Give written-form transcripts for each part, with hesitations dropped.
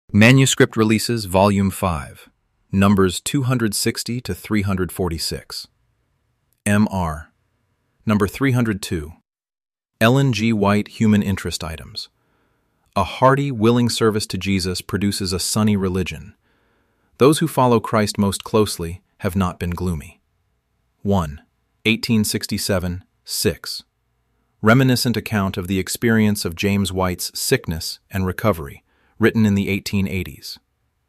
Manuscript Releases, Volume 5, Numbers 260 to 346. M.R. Number 302. Ellen G. White Human Interest Items. A hearty, willing service to Jesus produces a sunny religion. Those who follow Christ most closely have not been gloomy. 1. 1867, 6. Reminiscent account of the experience of James White's sickness and recovery, written in the 1880s.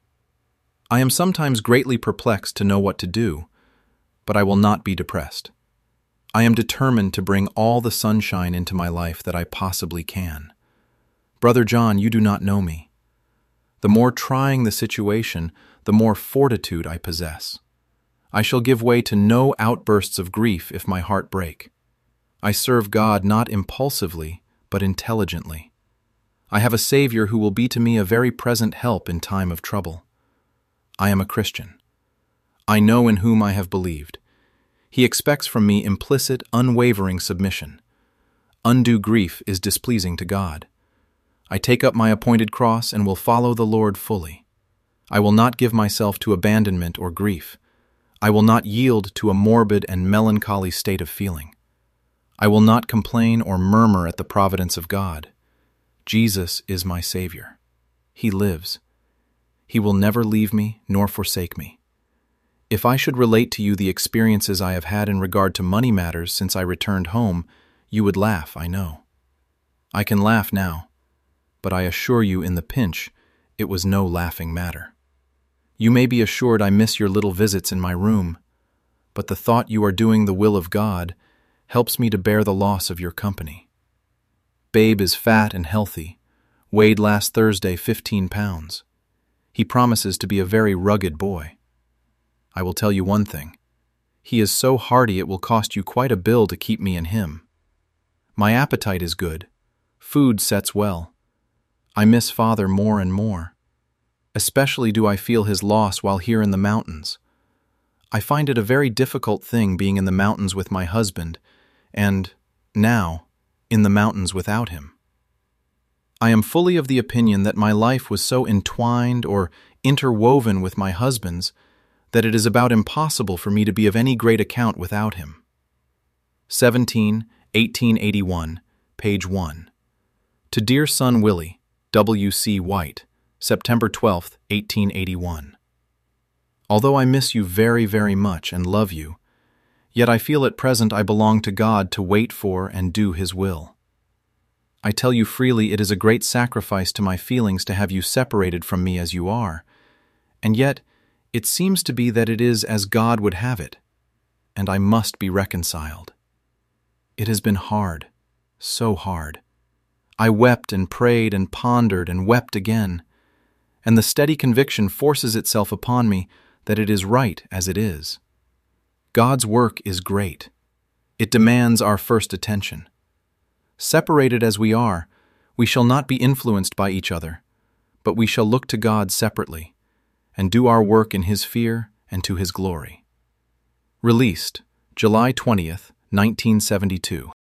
I am sometimes greatly perplexed to know what to do, but I will not be depressed. I am determined to bring all the sunshine into my life that I possibly can. Brother John, you do not know me. The more trying the situation, the more fortitude I possess. I shall give way to no outbursts of grief if my heart break. I serve God not impulsively, but intelligently. I have a Savior who will be to me a very present help in time of trouble. I am a Christian. I know in whom I have believed. He expects from me implicit, unwavering submission. Undue grief is displeasing to God. I take up my appointed cross and will follow the Lord fully. I will not give myself to abandonment or grief. I will not yield to a morbid and melancholy state of feeling. I will not complain or murmur at the providence of God. Jesus is my Savior. He lives. He will never leave me nor forsake me. If I should relate to you the experiences I have had in regard to money matters since I returned home, you would laugh, I know. I can laugh now, but I assure you in the pinch, it was no laughing matter. You may be assured I miss your little visits in my room, but the thought you are doing the will of God helps me to bear the loss of your company. Babe is fat and healthy, weighed last Thursday 15 pounds. He promises to be a very rugged boy. I will tell you one thing. He is so hearty it will cost you quite a bill to keep me and him. My appetite is good. Food sets well. I miss father more and more. Especially do I feel his loss while here in the mountains. I find it a very difficult thing being in the mountains with my husband, and, now, in the mountains without him. I am fully of the opinion that my life was so entwined or interwoven with my husband's that it is about impossible for me to be of any great account without him. 17, 1881, page 1. To dear son Willie, W.C. White, September 12, 1881. Although I miss you very, very much and love you, yet I feel at present I belong to God to wait for and do His will. I tell you freely it is a great sacrifice to my feelings to have you separated from me as you are, and yet it seems to be that it is as God would have it, and I must be reconciled. It has been hard, so hard. I wept and prayed and pondered and wept again, and the steady conviction forces itself upon me that it is right as it is. God's work is great. It demands our first attention. Separated as we are, we shall not be influenced by each other, but we shall look to God separately, and do our work in His fear and to His glory. Released, July 20th, 1972.